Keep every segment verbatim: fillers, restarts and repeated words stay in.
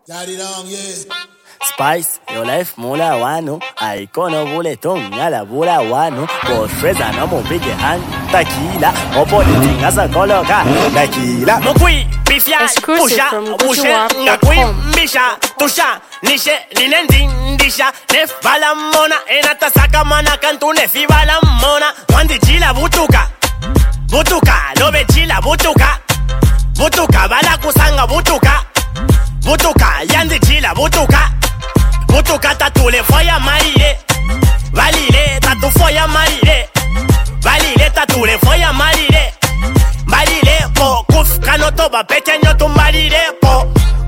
Daddy long, yeah. Spice, your life mula wano. Aikono buleton, yala bula wano. Both friends are no more big hand. Tequila, opo the thing as a coloca. Tequila. Mokui, bifia, pusha, pushe, ngakui, misha, tusha, nishe, linendin, disha, nef balamona, enata sakamana, cantu nefi balamona. Wandi chila butuka, butuka, lobe chila butuka, butuka, bala kusanga butuka, butuka, yandi chila butuka. Butuka tatule foya marire, valile tatu foya marire, valile tatule foya marire, valile po kuf kanotoba pequeño tu marire po.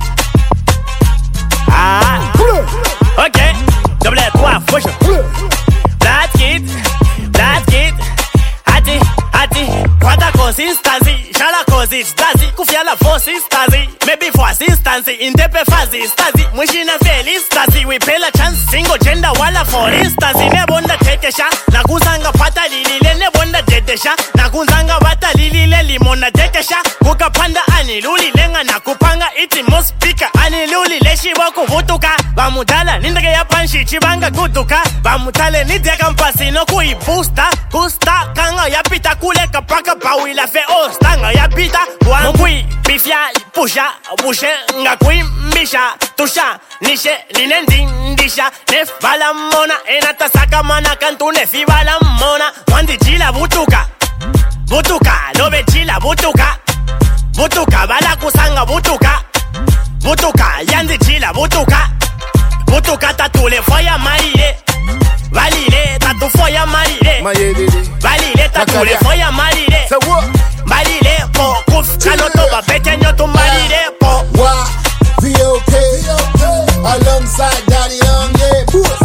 Ah, ok, double trois fush, black kid, black kid, hati hati, quanta consistency, shala cosi stazi, kufia la force stazi, maybe for assistance, in tepe fazi stazi, mushina feliz stazi, we pay la chance, single gender wala for instance, ne bonda tekesha, na kuzanga pata lilile, ne bonda jedesha, na kuzanga bata lilile, limona tekesha, kuka panda ani luli, lenga na kupanga iti mospika, ani luli, leshi wako vutuka, bamutala, nindage ya panshi, chibanga kutuka, bamutale, nidega mpasi, no kui booster, gusta, kanga ya pita kule kapaka, pawi la fe ostanga ya pita, wangui, bifia, pusha, bushe, ngakui, misha, tusha, nishe, linendin, disha, nef balamona, enata sakamana, cantu nefi balamona, wandi chila butuka, butuka, lobe chila butuka, butuka, bala kusanga butuka, butuka, yandi chila butuka, butuka tatule foya marire, valile tatu foya marire, valile tatule foya marire, valile po kuf kanotoba pequeño tu marire po. Why? V O K alongside Daddy Long, yeah.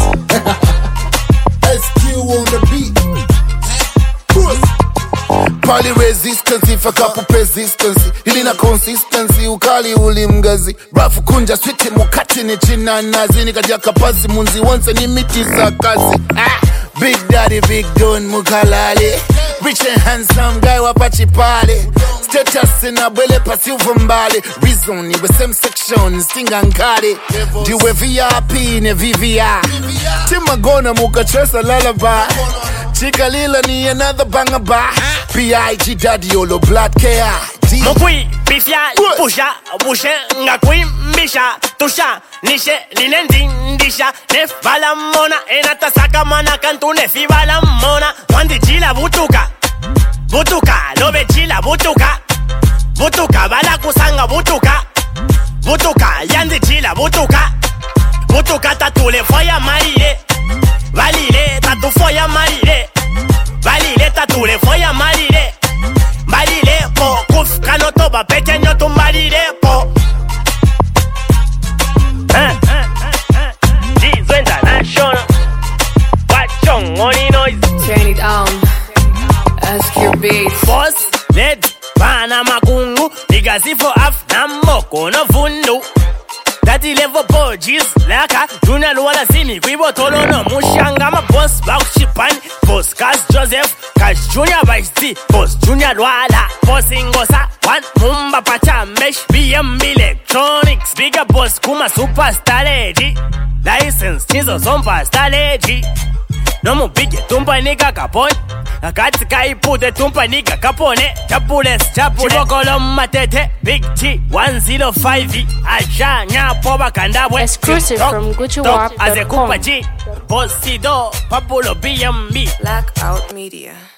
S Q on the beat. Pali resistance, for couple persistence. Ilina consistency, ukali uli mgazi. Rafu kunja switi mukati ni china nazi. Nikajia kapasi munzi once ni miti sakasi. Ah, Big Daddy, Big Don mukalali. Rich and handsome guy wapachi pale. Status in a bele pasi uvumbali. Reason iwe same section, stinga nkali. Diwe V I P ne V V I. Tima gona muka chesa lullaby. Chika lila ni another banger ba. P I G Daddy Yolo Blood K I D. Mokui, bifia, pusha, bushe, ngakui, misha, tusha, nishe, linendin, disha, nef balamona, enata sakamana, cantu nefi balamona, wandi chila butuka, butuka, lobe chila butuka, butuka, bala kusanga butuka, butuka, yandi chila butuka, butuka tatule foya marire, valile tatu foya marire, valile tatule foya marire, valile po kuf kanotoba pequeño tu marire po. Diesel International, Wachong only noise. Turn it on. S Q Beats. Boss, let bana makungu, nigazifo af na moko no fundu. Daddy level porgies, laka, junior wala simi, kwibo tolo no mushanga, ma boss, bakshipani, boss, Cash Joseph, Cash Junior Vice D, boss, Junior Wala, boss Ingosa, one, Mumba Pacha, Mesh, B M B Electronics, bigger boss, Kuma Superstar Lady, license, Chizo Zomba Star Lady, no mu big tumpa nigga kapon, akati kai pute tumpa nigga kapone, chapules, chapules, chibokolom matete, Big T, one oh five, aja nyapoba kandabwe, Exclusive from Gucci Warp dot com. Azekupa G, Bossido, Papulo B M B, Blackout Media.